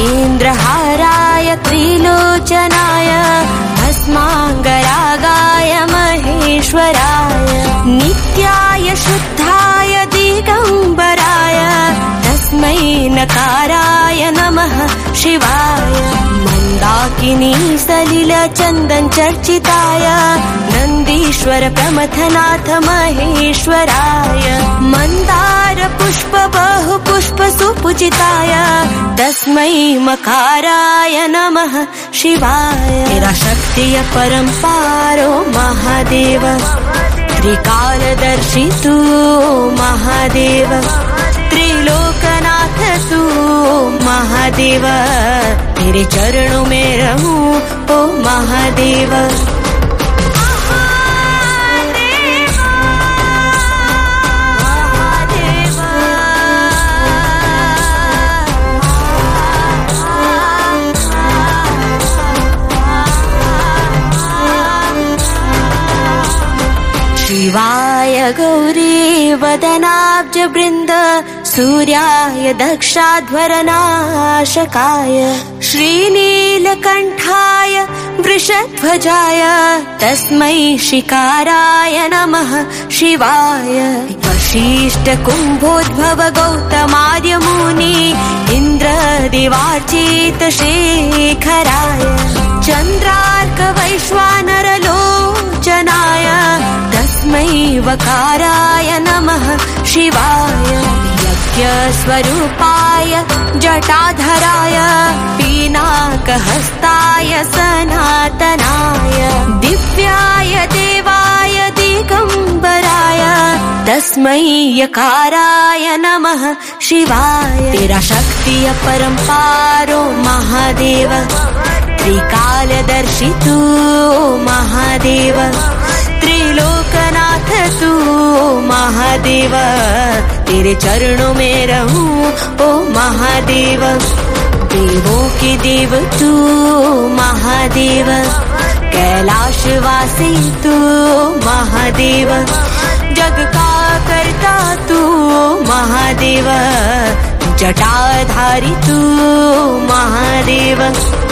चन्द्रहाराय त्रिलोचनाय भस्माङ्गरागाय महेश्वराय नित्याय शुद्धाय दिगम्बराय तस्मै नकाराय नमः शिवाय मन्दाकिनी सलिल चन्दन चर्चिताय नन्दीश्वर प्रमथनाथ महेश्वराय मन्दार पुष्प बहु पुष्प सुपूजिताय तस्मै मकाराय नमः शिवाय तेरा शक्तिय परम्पारो महादेव त्रिकालदर्शी तू महादेव त्रिलोकनाथ तू महादेव तेरे चरणों में रहूं ओ महादेव। शिवाय गौरी वदनाब्ज वृन्द सूर्याय दक्षाध्वरनाशकाय श्रीनीलकण्ठाय वृषध्वजाय तस्मै शिकाराय नमः शिवाय वशिष्ठ कुम्भोद्भव गौतमार्य मुनि इन्द्रदिवार्चित शेखराय चन्द्रार्क वैश्वानर लोचनाय तस्मै वकाराय नमः शिवाय यज्ञस्वरूपाय जटाधराय पीनाकहस्ताय सनातनाय दिव्याय देवाय दिगम्बराय तस्मै यकाराय नमः शिवाय तेरा शक्तिय परम्पारो महादेव त्रिकालदर्शी तू महादेव त्रिलोकनाथ तू महादेव तेरे चरणों में रहूं ओ महादेव देवों के देव तू महादेव कैलाशवासी तू महादेव जग का करता तू महादेव जटाधारी तू महादेव।